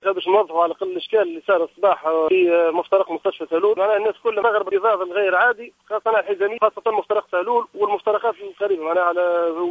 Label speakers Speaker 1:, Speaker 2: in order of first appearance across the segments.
Speaker 1: الحقيقه باش نوضحوا على الاقل الاشكال اللي صار الصباح في مفترق مستشفى سالول. معناها الناس كلها مغرب بضغط الغير عادي، خاصه الحزاميه، خاصه مفترق سالول والمفترقات القريبه معناها على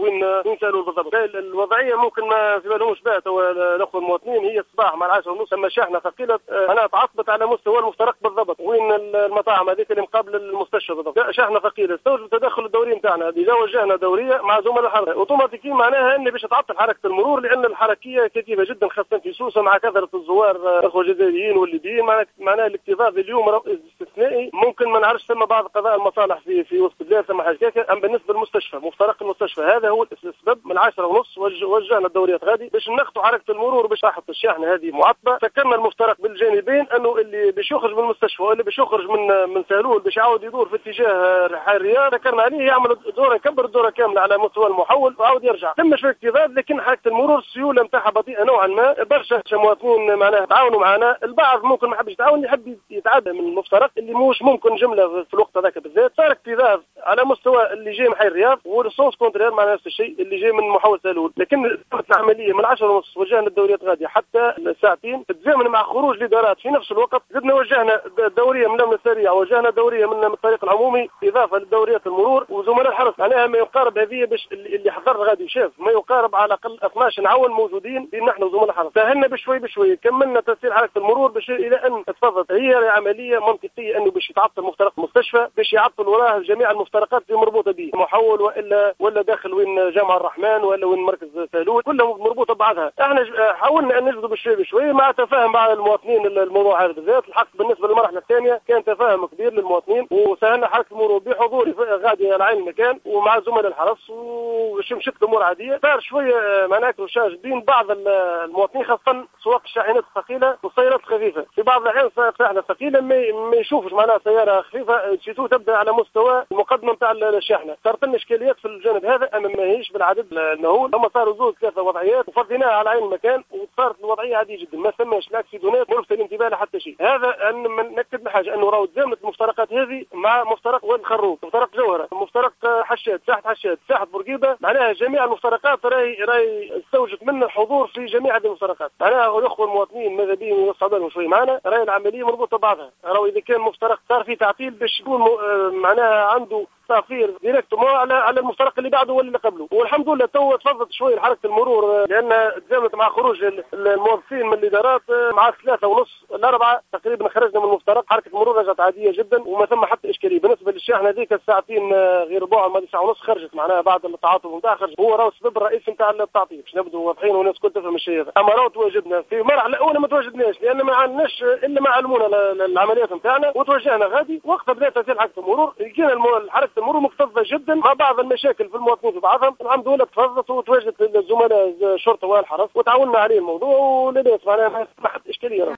Speaker 1: وين سالول بالضبط. الوضعيه ممكن ما في بالهمش بها توا الاخوه المواطنين. هي الصباح مع 10:30 ثم شاحنه ثقيله معناها تعصبت على مستوى المفترق بالضبط، وين المطاعم هذيك اللي مقابل المستشفى بالضبط. شاحنه ثقيله استوجب التدخل الدوري نتاعنا. اذا وجهنا دوريه مع زملاء الحركه اوتوماتيكيا معناها ان باش تعطل حركه المرور، لان الحركيه كثيفه جدا خاصه في سوسه مع كثره الزوار الاخوه الجزائريين والليبيين. معناها الاكتظاظ اليوم استثنائي. ممكن ما نعرفش ثم بعض قضاء المصالح في وسط البلاد ثم حاجه هكا. اما بالنسبه للمستشفى مفترق المستشفى هذا هو السبب. من 10:30 وجهنا الدوريات غادي باش نخطوا حركه المرور باش تحط الشاحنه هذه معطبه. سكرنا المفترق بالجانبين انه اللي باش يخرج من المستشفى واللي باش يخرج من سالول باش يعاود يدور في اتجاه حي الرياض، سكرنا عليه يعمل دوره، يكبر الدوره كامله على مستوى المحول ويعاود يرجع. ثم شويه اكتظاظ، لكن حركه المرور السيوله نتاعها بطيئه نوعا ما. برشا مواطنين معناها تعاونوا معنا. البعض ممكن ما يحبش يتعاون، يحب يتعدى من المفترق اللي مش ممكن جمله في الوقت هذاك بالذات. صار اكتظاظ على مستوى اللي جاي من حي الرياض والسونس كونترير مع نفس الشيء اللي جاي من محول سالول. لكن العمليه من 10:30 وجهنا الدوريات غاديه حتى الساعتين تتزامن مع خروج الادارات في نفس الوقت. زدنا وجهنا دوريه من الامن السريع، وجهنا دوريه من الطريق العمومي اضافه لدوريات المرور وزملاء الحرس. معناها ما يقارب هذه باش اللي حضر غادي وشاف ما يقارب على الاقل 12 نعاون موجودين بين نحن وزملاء الحرس. سهلنا بشوي بشوي، كملنا تسيير حركه المرور باش الى ان تفضلت. هي عمليه منطقيه انه باش يتعطل مفترق المستشفى باش يعطل وراه جميع المفترقات اللي مربوطه به، محول ولا داخل وين جامع الرحمن ولا وين مركز سالول، كلها مربوطه ببعضها. احنا حاولنا ان نجذب بشوي بشوي مع تفاهم مع المواطنين. الموضوع هذا بالذات الحق بالنسبه للمرحله الثانيه كان تفاهم كبير للمواطنين، وسهلنا حركه المرور بحضوري غادي على عين المكان ومع زملاء الحرس ومشيت الامور عاديه. صار شويه معناها كروشاج بين بعض المواطنين خاصه سواق الشاحنات الثقيله والسيارات الخفيفه. في بعض الاحيان شاحنه ثقيله ما يشوفش معناها سياره خفيفه تشيتو تبدا على مستوى المقدمه نتاع الشاحنه. صارت لنا اشكاليات في الجانب هذا، اما ماهيش بالعدد المهول. اما صاروا زوج ثلاثه وضعيات وفضيناها على عين المكان وصارت الوضعيه عاديه جدا، ما ثماش لا اكسيدونات ملفت الانتباه لحتى شيء. هذا ان نكد بحاجه انه راهو تزامنت المفترقات هذه مع مفترق واد الخروف، مفترق جوهره، مفترق حشاد، ساحه بورقيبه. معناها جميع المفترقات راهي استوجب منا الحضور في جميع هذه المفترقات. معناها الاخوه المواطنين ماذا بهم يوصلوا بالهم شوي معنا، راهي العمليه مربوطه ببعضها. راهو اذا كان مفترق صار في تعطيل باش يكون معناها عنده تأثير ديريكتومون على المفترق اللي بعده ولا اللي قبله. والحمد لله تو تفضلت شوي حركه المرور لان تزامنت مع خروج الموظفين من الادارات مع 3:30 4 تقريبا خرجنا من المفترق. حركه المرور رجعت عاديه جدا وما ثم حتى اشكاليه. بالنسبه للشاحنه هذيك الساعتين غير ربع ما 9:30 خرجت معناها بعد التعاطف نتاع خرج. هو راهو السبب الرئيسي نتاع التعطيل باش نبدو واضحين والناس الكل تفهم الشيء هذا. اما راهو تواجدنا في المرحله الاولى ما تواجدناش لان ما عندناش الا ما علمونا العمليات نتاعنا وتوجهنا غادي. وقت بدات تسير حركه المرور لقينا حركه المرور مكتظه جدا مع بعض المشاكل في المواطنين في بعضهم. الحمد لله تفضلت وتواجدت الزملاء الشرطه والحرس وتعاوننا عليه الموضوع وللناس معناها ما حد اشكاليه.